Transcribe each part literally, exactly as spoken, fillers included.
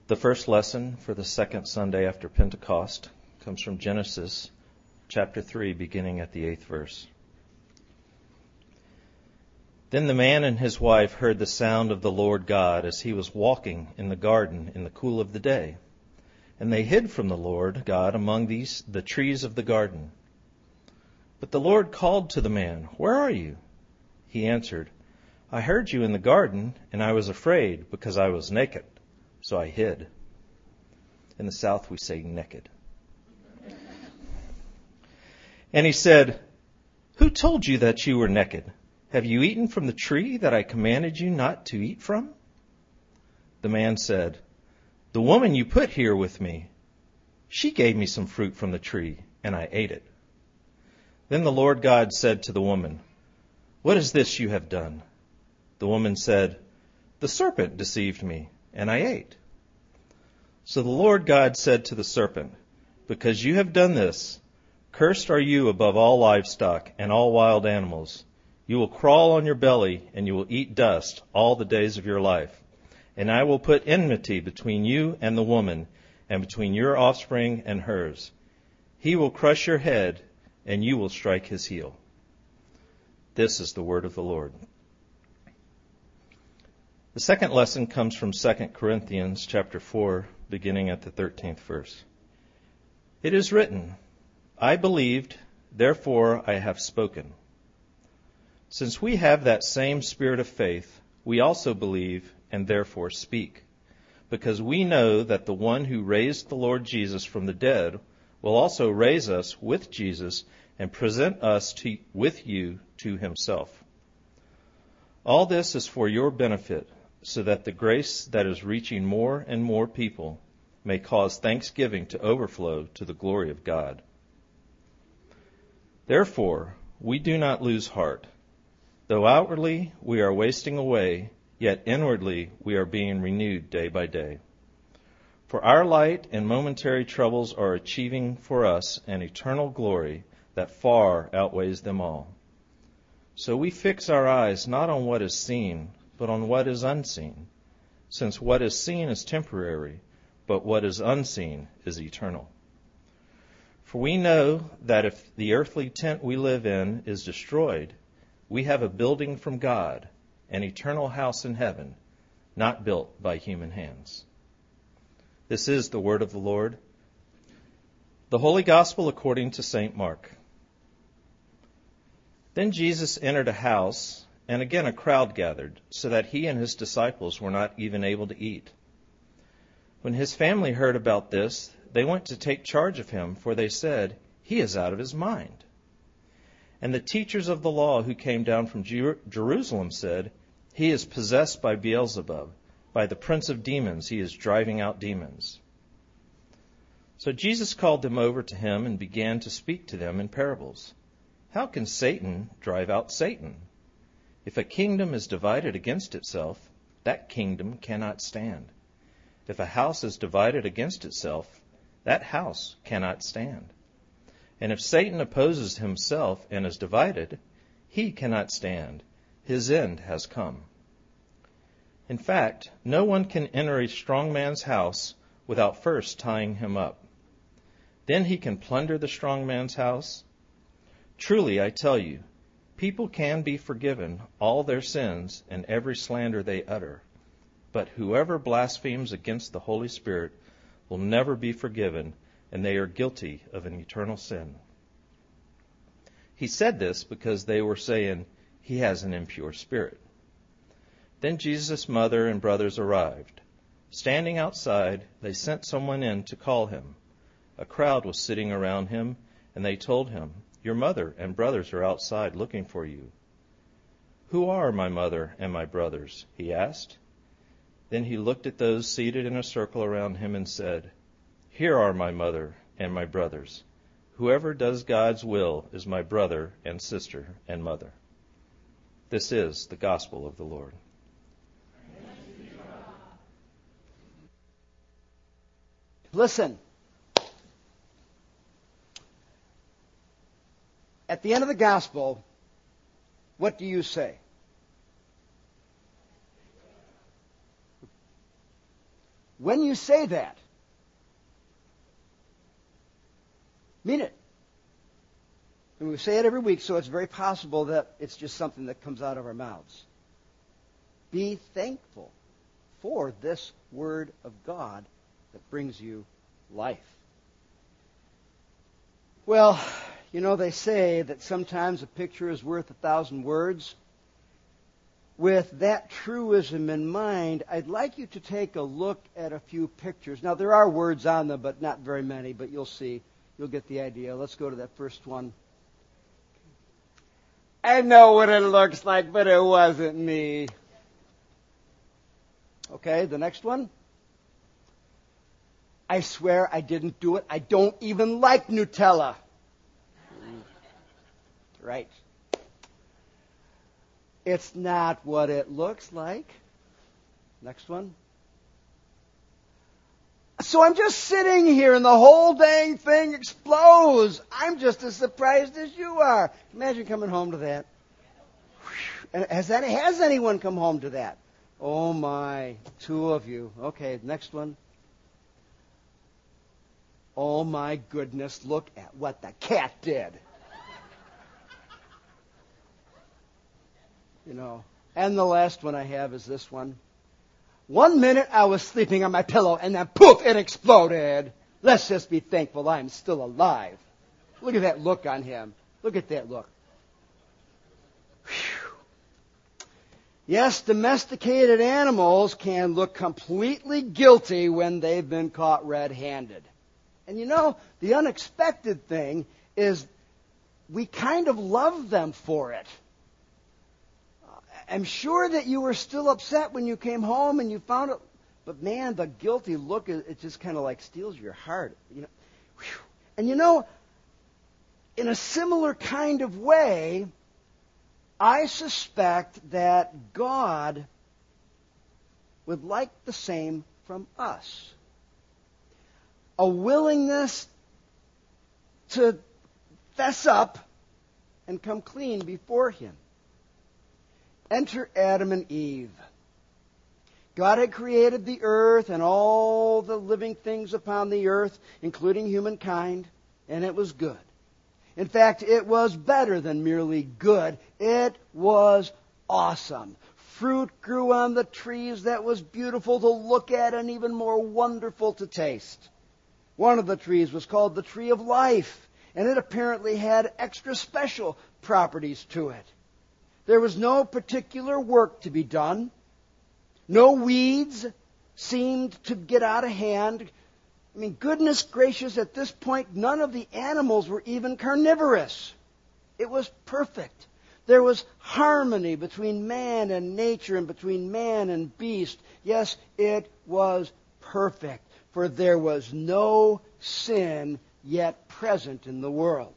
The first lesson for the second Sunday after Pentecost comes from Genesis chapter three, beginning at the eighth verse. Then the man and his wife heard the sound of the Lord God as he was walking in the garden in the cool of the day. And they hid from the Lord God among these the trees of the garden. But the Lord called to the man, "Where are you?" He answered, "I heard you in the garden, and I was afraid because I was naked, so I hid." In the South we say naked. And he said, "Who told you that you were naked? Have you eaten from the tree that I commanded you not to eat from?" The man said, "The woman you put here with me, she gave me some fruit from the tree, and I ate it." Then the Lord God said to the woman, "What is this you have done?" The woman said, "The serpent deceived me, and I ate." So the Lord God said to the serpent, "Because you have done this, cursed are you above all livestock and all wild animals. You will crawl on your belly, and you will eat dust all the days of your life. And I will put enmity between you and the woman, and between your offspring and hers. He will crush your head, and you will strike his heel." This is the word of the Lord. The second lesson comes from Second Corinthians chapter four, beginning at the thirteenth verse. It is written, "I believed, therefore I have spoken." Since we have that same spirit of faith, we also believe and therefore speak, because we know that the one who raised the Lord Jesus from the dead will also raise us with Jesus and present us to, with you to himself. All this is for your benefit, so that the grace that is reaching more and more people may cause thanksgiving to overflow to the glory of God. Therefore, we do not lose heart. Though outwardly we are wasting away, yet inwardly we are being renewed day by day. For our light and momentary troubles are achieving for us an eternal glory that far outweighs them all. So we fix our eyes not on what is seen, but on what is unseen, since what is seen is temporary, but what is unseen is eternal. For we know that if the earthly tent we live in is destroyed, we have a building from God, an eternal house in heaven, not built by human hands. This is the word of the Lord. The Holy Gospel according to Saint Mark. Then Jesus entered a house, and again a crowd gathered, so that he and his disciples were not even able to eat. When his family heard about this, they went to take charge of him, for they said, "He is out of his mind." And the teachers of the law who came down from Jer- Jerusalem said, "He is possessed by Beelzebub. By the prince of demons he is driving out demons." So Jesus called them over to him and began to speak to them in parables. "How can Satan drive out Satan? If a kingdom is divided against itself, that kingdom cannot stand. If a house is divided against itself, that house cannot stand. And if Satan opposes himself and is divided, he cannot stand. His end has come. In fact, no one can enter a strong man's house without first tying him up. Then he can plunder the strong man's house. Truly, I tell you, people can be forgiven all their sins and every slander they utter. But whoever blasphemes against the Holy Spirit will never be forgiven, and they are guilty of an eternal sin." He said this because they were saying, "He has an impure spirit." Then Jesus' mother and brothers arrived. Standing outside, they sent someone in to call him. A crowd was sitting around him, and they told him, "Your mother and brothers are outside looking for you." "Who are my mother and my brothers?" he asked. Then he looked at those seated in a circle around him and said, "Here are my mother and my brothers. Whoever does God's will is my brother and sister and mother." This is the gospel of the Lord. Listen. At the end of the gospel, what do you say? when you say that, mean it. And we say it every week, so it's very possible that it's just something that comes out of our mouths. Be thankful for this Word of God that brings you life. Well, you know, they say that sometimes a picture is worth a thousand words. With that truism in mind, I'd like you to take a look at a few pictures. Now, there are words on them, but not very many, but you'll see. You'll get the idea. Let's go to that first one. I know what it looks like, but it wasn't me. Okay, the next one. I swear I didn't do it. I don't even like Nutella. Right. It's not what it looks like. Next one. So I'm just sitting here and the whole dang thing explodes. I'm just as surprised as you are. Imagine coming home to that. And has that has anyone come home to that? Oh my, two of you. Okay, next one. Oh my goodness, look at what the cat did. You know. And the last one I have is this one. One minute I was sleeping on my pillow and then poof, it exploded. Let's just be thankful I'm still alive. Look at that look on him. Look at that look. Whew. Yes, domesticated animals can look completely guilty when they've been caught red-handed. And you know, the unexpected thing is we kind of love them for it. I'm sure that you were still upset when you came home and you found it. But man, the guilty look, it just kind of like steals your heart. You know, whew. And you know, in a similar kind of way, I suspect that God would like the same from us. A willingness to fess up and come clean before Him. Enter Adam and Eve. God had created the earth and all the living things upon the earth, including humankind, and it was good. In fact, it was better than merely good. It was awesome. Fruit grew on the trees that was beautiful to look at and even more wonderful to taste. One of the trees was called the tree of life, and it apparently had extra special properties to it. There was no particular work to be done. No weeds seemed to get out of hand. I mean, goodness gracious, at this point, none of the animals were even carnivorous. It was perfect. There was harmony between man and nature and between man and beast. Yes, it was perfect, for there was no sin yet present in the world.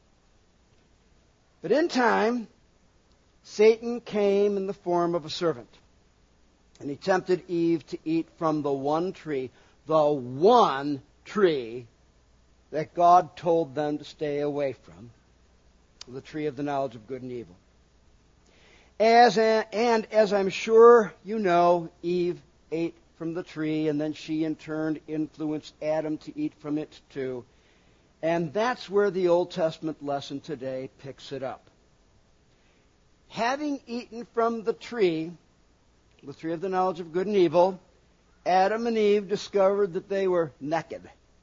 But in time, Satan came in the form of a servant, and he tempted Eve to eat from the one tree, the one tree that God told them to stay away from, the tree of the knowledge of good and evil. As a, and as I'm sure you know, Eve ate from the tree, and then she in turn influenced Adam to eat from it too. And that's where the Old Testament lesson today picks it up. Having eaten from the tree, the tree of the knowledge of good and evil, Adam and Eve discovered that they were naked.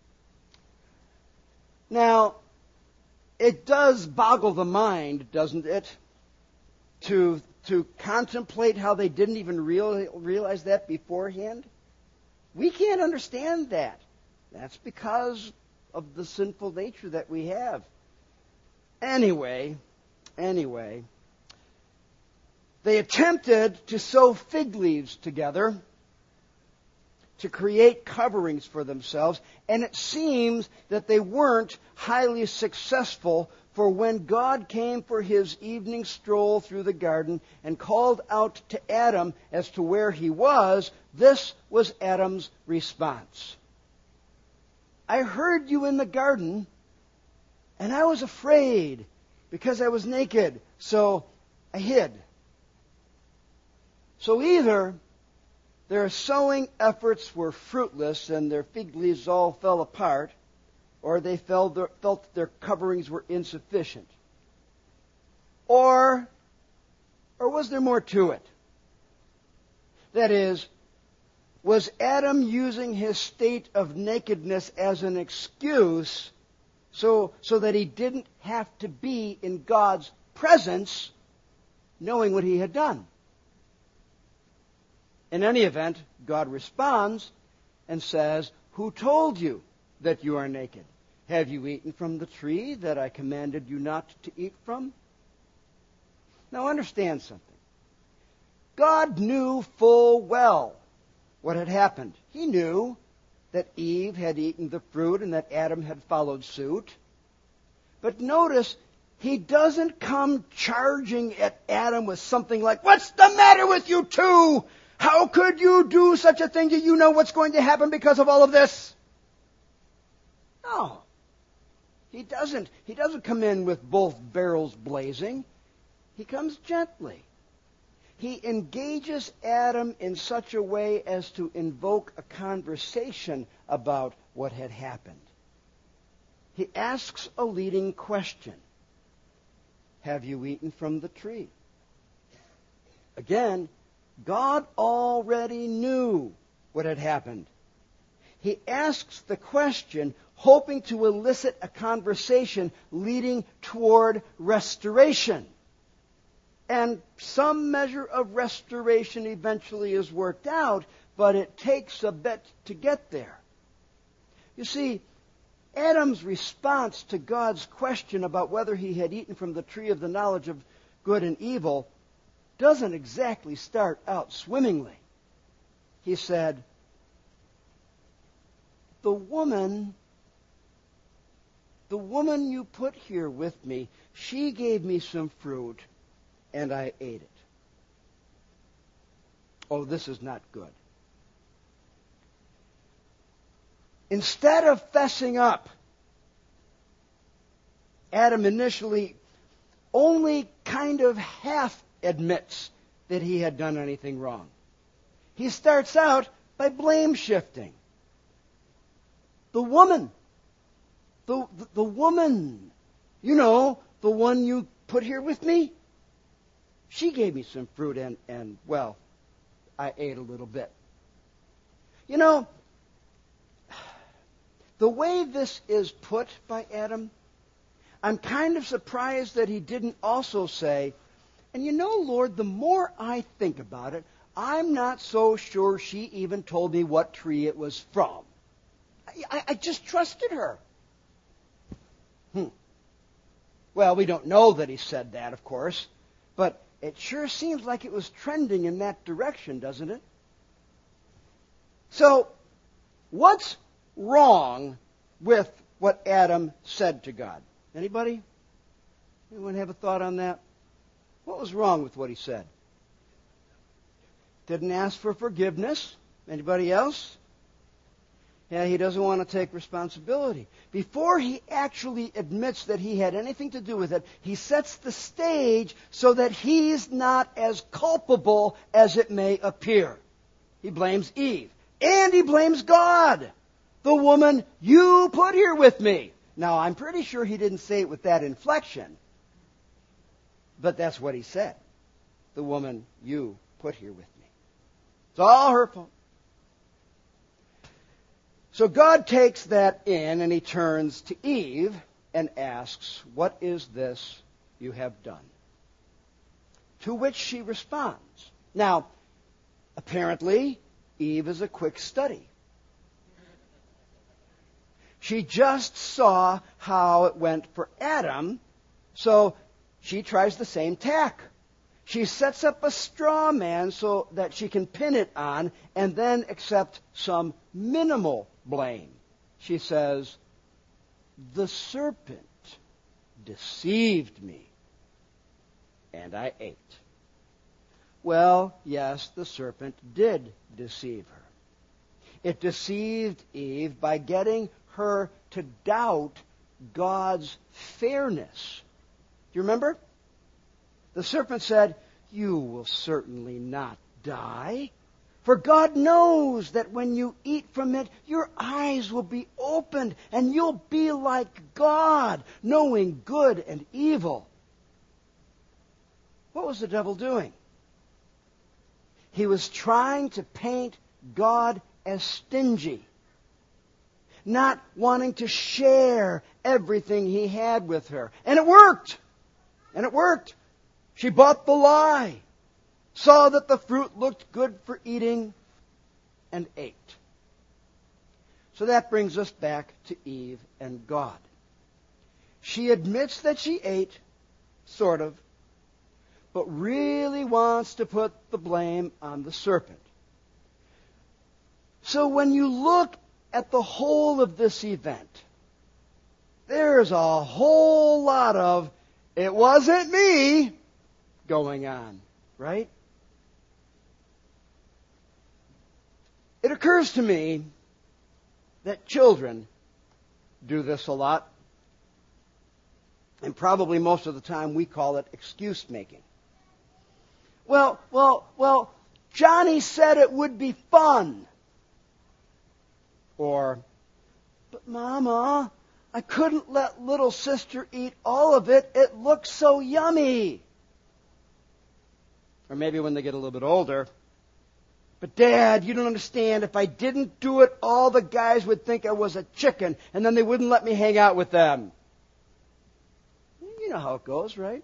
Now, it does boggle the mind, doesn't it, to, to contemplate how they didn't even real, realize that beforehand? We can't understand that. That's because of the sinful nature that we have. Anyway, anyway, they attempted to sew fig leaves together to create coverings for themselves, and it seems that they weren't highly successful, for when God came for His evening stroll through the garden and called out to Adam as to where he was, this was Adam's response. I heard you in the garden, and I was afraid because I was naked, so I hid. So either their sowing efforts were fruitless and their fig leaves all fell apart, or they felt their, felt that their coverings were insufficient? Or, or was there more to it? That is, was Adam using his state of nakedness as an excuse so, so that he didn't have to be in God's presence knowing what he had done? In any event, God responds and says, "Who told you that you are naked? Have you eaten from the tree that I commanded you not to eat from?" Now understand something. God knew full well what had happened. He knew that Eve had eaten the fruit and that Adam had followed suit. But notice, he doesn't come charging at Adam with something like, "What's the matter with you two? How could you do such a thing? Do you know what's going to happen because of all of this?" No. He doesn't. He doesn't come in with both barrels blazing. He comes gently. He engages Adam in such a way as to invoke a conversation about what had happened. He asks a leading question. Have you eaten from the tree? Again, God already knew what had happened. He asks the question, hoping to elicit a conversation leading toward restoration. And some measure of restoration eventually is worked out, but it takes a bit to get there. You see, Adam's response to God's question about whether he had eaten from the tree of the knowledge of good and evil doesn't exactly start out swimmingly. He said, The woman, the woman you put here with me, she gave me some fruit, and I ate it. Oh, this is not good. Instead of fessing up, Adam initially only kind of half admits that he had done anything wrong. He starts out by blame shifting. The woman, the, the, the woman, you know, the one you put here with me, she gave me some fruit and, and, well, I ate a little bit. You know, the way this is put by Adam, I'm kind of surprised that he didn't also say, and you know, Lord, the more I think about it, I'm not so sure she even told me what tree it was from. I, I just trusted her. Hmm. Well, we don't know that he said that, of course, but it sure seems like it was trending in that direction, doesn't it? So, what's wrong with what Adam said to God? Anybody? Anyone have a thought on that? What was wrong with what he said? Didn't ask for forgiveness. Anybody else? Yeah, he doesn't want to take responsibility. Before he actually admits that he had anything to do with it, he sets the stage so that he's not as culpable as it may appear. He blames Eve. And he blames God. The woman you put here with me. Now, I'm pretty sure he didn't say it with that inflection. But that's what he said. The woman you put here with me. It's all her fault. So God takes that in and he turns to Eve and asks, "What is this you have done?" To which she responds. Now, apparently, Eve is a quick study. She just saw how it went for Adam, so she tries the same tack. She sets up a straw man so that she can pin it on and then accept some minimal blame. She says, "The serpent deceived me, and I ate." Well, yes, the serpent did deceive her. It deceived Eve by getting her to doubt God's fairness. Do you remember? The serpent said, "You will certainly not die, For God knows that when you eat from it, your eyes will be opened, and you'll be like God, knowing good and evil. What was the devil doing? He was trying to paint God as stingy, not wanting to share everything he had with her. And it worked. And it worked. She bought the lie, saw that the fruit looked good for eating, and ate. So that brings us back to Eve and God. She admits that she ate, sort of, but really wants to put the blame on the serpent. So when you look at the whole of this event, there's a whole lot of, it wasn't me, going on, right? It occurs to me that children do this a lot, and probably most of the time we call it excuse making. Well, well, well, Johnny said it would be fun. Or, but Mama, I couldn't let little sister eat all of it. It looks so yummy. Or maybe when they get a little bit older, but Dad, you don't understand. If I didn't do it, all the guys would think I was a chicken, and then they wouldn't let me hang out with them. You know how it goes, right?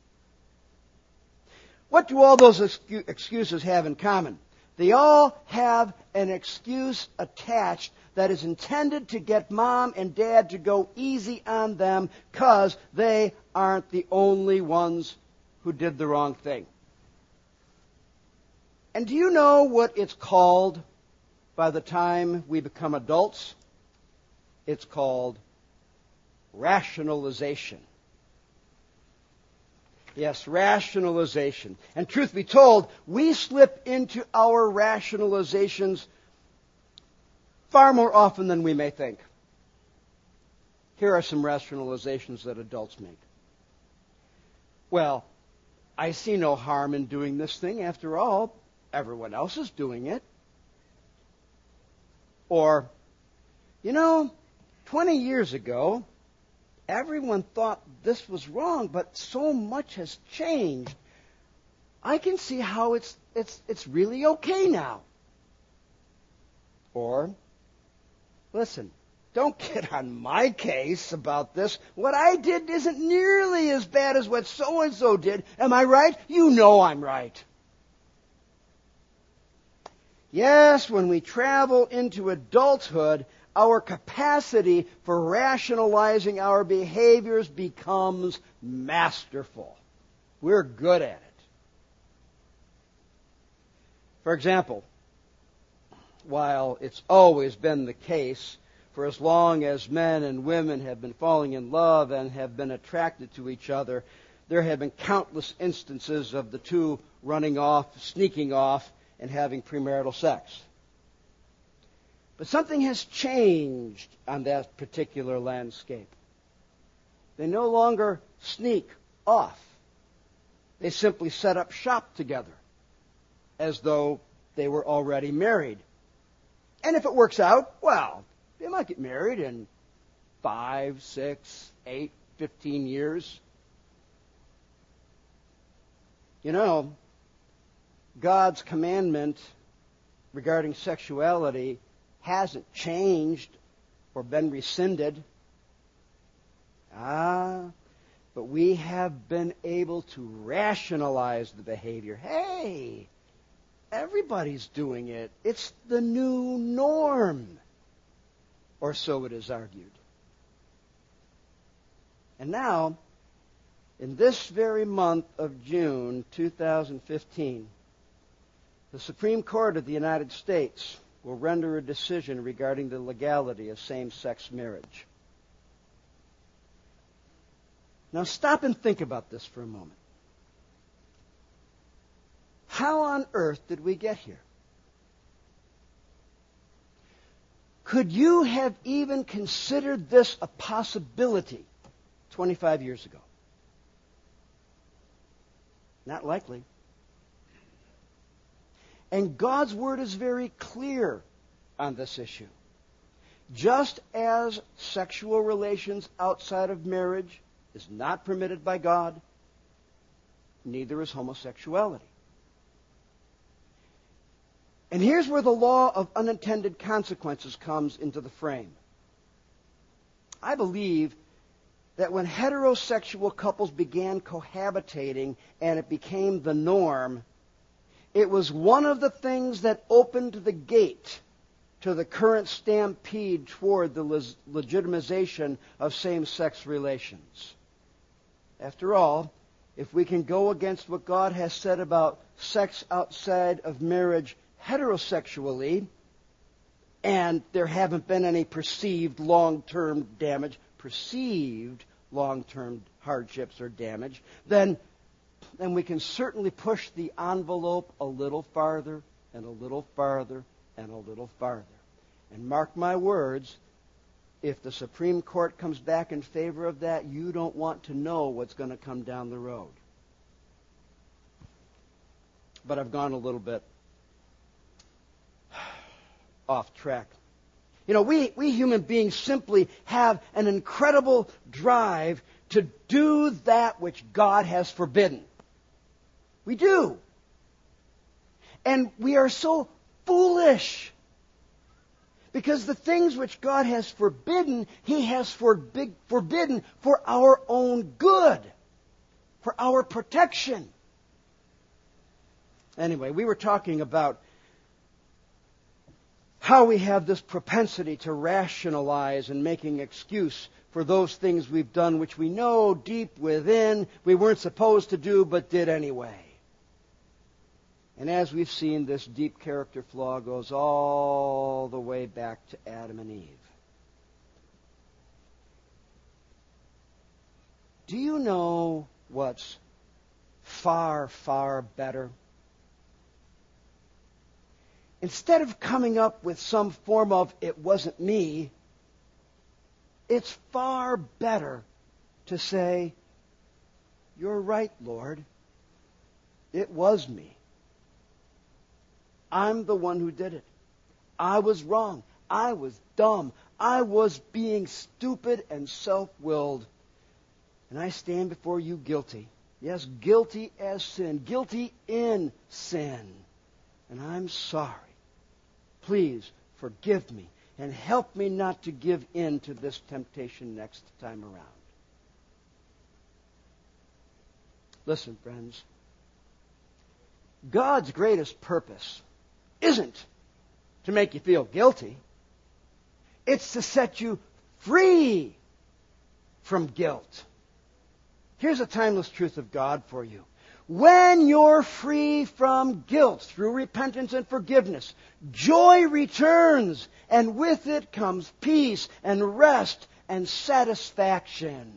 What do all those excuses have in common? They all have an excuse attached that is intended to get Mom and Dad to go easy on them because they aren't the only ones who did the wrong thing. And do you know what it's called by the time we become adults? It's called rationalization. Yes, rationalization. And truth be told, we slip into our rationalizations far more often than we may think. Here are some rationalizations that adults make. Well, I see no harm in doing this thing. After all, everyone else is doing it. Or, you know, twenty years ago, everyone thought this was wrong, but so much has changed. I can see how it's it's it's really okay now. Or, listen, don't get on my case about this. What I did isn't nearly as bad as what so-and-so did. Am I right? You know I'm right. Yes, when we travel into adulthood, our capacity for rationalizing our behaviors becomes masterful. We're good at it. For example, while it's always been the case, for as long as men and women have been falling in love and have been attracted to each other, there have been countless instances of the two running off, sneaking off, and having premarital sex. But something has changed on that particular landscape. They no longer sneak off. They simply set up shop together as though they were already married. And if it works out, well, they might get married in five, six, eight, fifteen years. You know, God's commandment regarding sexuality hasn't changed or been rescinded. Ah, but we have been able to rationalize the behavior. Hey, everybody's doing it. It's the new norm. Or so it is argued. And now, in this very month of June two thousand fifteen, the Supreme Court of the United States will render a decision regarding the legality of same-sex marriage. Now stop and think about this for a moment. How on earth did we get here? Could you have even considered this a possibility twenty-five years ago? Not likely. And God's Word is very clear on this issue. Just as sexual relations outside of marriage is not permitted by God, neither is homosexuality. And here's where the law of unintended consequences comes into the frame. I believe that when heterosexual couples began cohabitating and it became the norm, it was one of the things that opened the gate to the current stampede toward the legitimization of same-sex relations. After all, if we can go against what God has said about sex outside of marriage heterosexually, and there haven't been any perceived long-term damage, perceived long-term hardships or damage, then, then we can certainly push the envelope a little farther and a little farther and a little farther. And mark my words, if the Supreme Court comes back in favor of that, you don't want to know what's going to come down the road. But I've gone a little bit off track. You know, we, we human beings simply have an incredible drive to do that which God has forbidden. We do. And we are so foolish. Because the things which God has forbidden, He has forbid, forbidden for our own good, for our protection. Anyway, we were talking about how we have this propensity to rationalize and making excuse for those things we've done which we know deep within we weren't supposed to do but did anyway. And as we've seen, this deep character flaw goes all the way back to Adam and Eve. Do you know what's far, far better? Instead of coming up with some form of "it wasn't me," it's far better to say, "You're right, Lord. It was me. I'm the one who did it. I was wrong. I was dumb. I was being stupid and self-willed. And I stand before you guilty. Yes, guilty as sin. Guilty in sin. And I'm sorry. Please forgive me and help me not to give in to this temptation next time around." Listen, friends. God's greatest purpose isn't to make you feel guilty. It's to set you free from guilt. Here's a timeless truth of God for you. When you're free from guilt through repentance and forgiveness, joy returns, and with it comes peace and rest and satisfaction.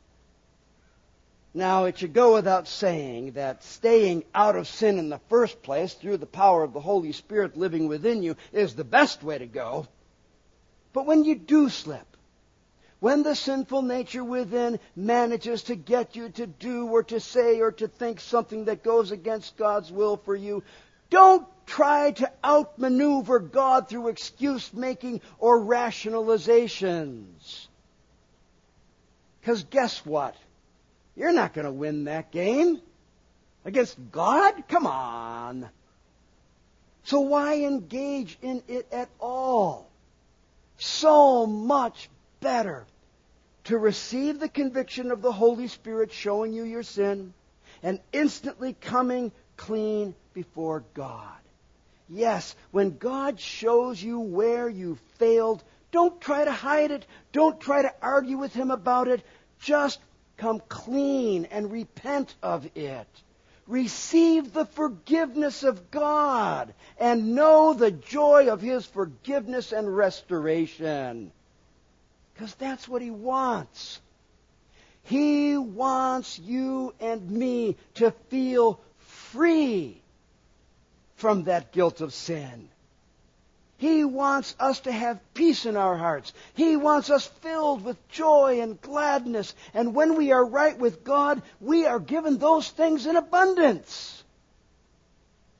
Now, it should go without saying that staying out of sin in the first place through the power of the Holy Spirit living within you is the best way to go. But when you do slip, when the sinful nature within manages to get you to do or to say or to think something that goes against God's will for you, don't try to outmaneuver God through excuse-making or rationalizations. Because guess what? You're not going to win that game. Against God? Come on. So why engage in it at all? So much better to receive the conviction of the Holy Spirit showing you your sin and instantly coming clean before God. Yes, when God shows you where you failed, don't try to hide it. Don't try to argue with Him about it. Just come clean and repent of it. Receive the forgiveness of God and know the joy of His forgiveness and restoration. Because that's what He wants. He wants you and me to feel free from that guilt of sin. He wants us to have peace in our hearts. He wants us filled with joy and gladness. And when we are right with God, we are given those things in abundance.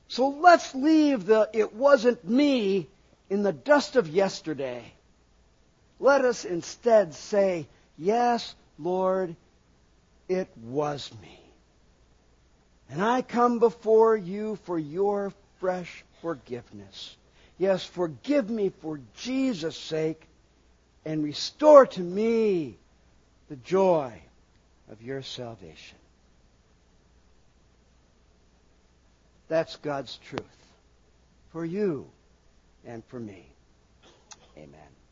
So let's leave the "it wasn't me" in the dust of yesterday. Let us instead say, "Yes, Lord, it was me. And I come before you for your fresh forgiveness. Yes, forgive me for Jesus' sake, and restore to me the joy of your salvation." That's God's truth for you and for me. Amen.